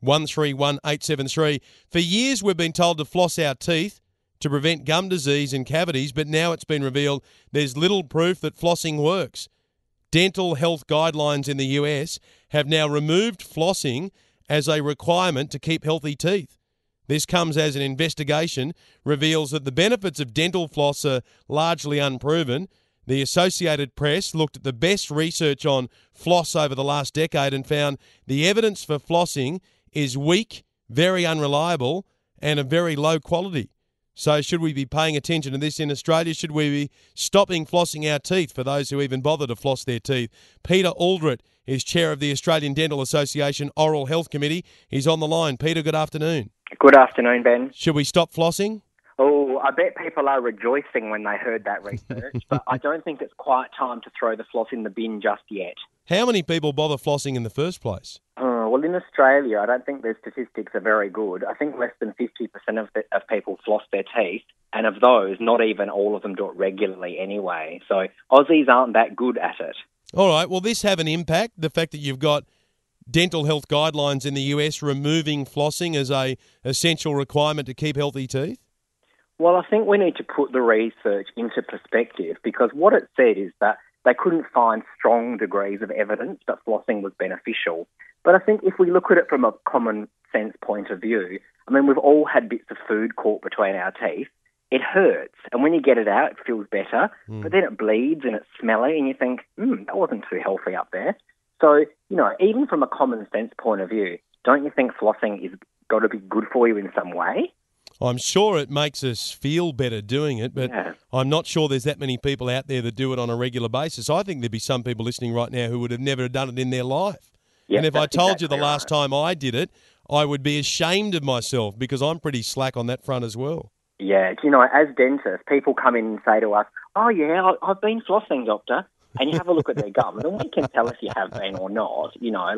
131873. For years we've been told to floss our teeth to prevent gum disease and cavities, but now it's been revealed there's little proof that flossing works. Dental health guidelines in the US have now removed flossing as a requirement to keep healthy teeth. This comes as an investigation reveals that the benefits of dental floss are largely unproven. The Associated Press looked at the best research on floss over the last decade and found the evidence for flossing is weak, very unreliable, and of very low quality. So should we be paying attention to this in Australia? Should we be stopping flossing our teeth for those who even bother to floss their teeth? Peter Aldrich is chair of the Australian Dental Association Oral Health Committee. He's on the line. Peter, good afternoon. Good afternoon, Ben. Should we stop flossing? Oh, I bet people are rejoicing when they heard that research, but I don't think it's quite time to throw the floss in the bin just yet. How many people bother flossing in the first place? Well, in Australia, I don't think the statistics are very good. I think less than 50% of people floss their teeth, and of those, not even all of them do it regularly anyway. So Aussies aren't that good at it. All right, will this have an impact, the fact that you've got dental health guidelines in the US removing flossing as a essential requirement to keep healthy teeth? Well, I think we need to put the research into perspective, because what it said is that they couldn't find strong degrees of evidence that flossing was beneficial. But I think if we look at it from a common sense point of view, I mean, we've all had bits of food caught between our teeth. It hurts, and when you get it out, it feels better, but then it bleeds and it's smelly, and you think, that wasn't too healthy up there. So, even from a common sense point of view, don't you think flossing is got to be good for you in some way? I'm sure it makes us feel better doing it, but Yeah. I'm not sure there's that many people out there that do it on a regular basis. I think there'd be some people listening right now who would have never done it in their life. Yep, and if I that's told you exactly the last time I did it, I would be ashamed of myself because I'm pretty slack on that front as well. Yeah, as dentists, people come in and say to us, oh yeah, I've been flossing, doctor. And you have a look at their gums, and we can tell if you have been or not.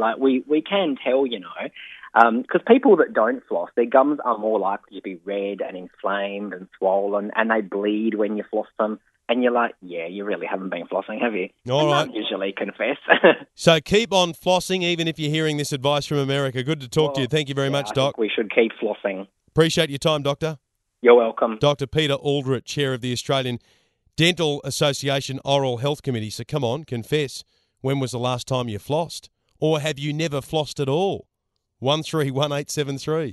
We can tell, because people that don't floss, their gums are more likely to be red and inflamed and swollen, and they bleed when you floss them. And you're like, yeah, you really haven't been flossing, have you? All right. Don't usually confess. So keep on flossing, even if you're hearing this advice from America. Good to talk to you. Thank you very much, I Doc. think we should keep flossing. Appreciate your time, Doctor. You're welcome. Dr. Peter Aldrich, chair of the Australian Dental Association Oral Health Committee. So come on, confess. When was the last time you flossed? Or have you never flossed at all? 131873.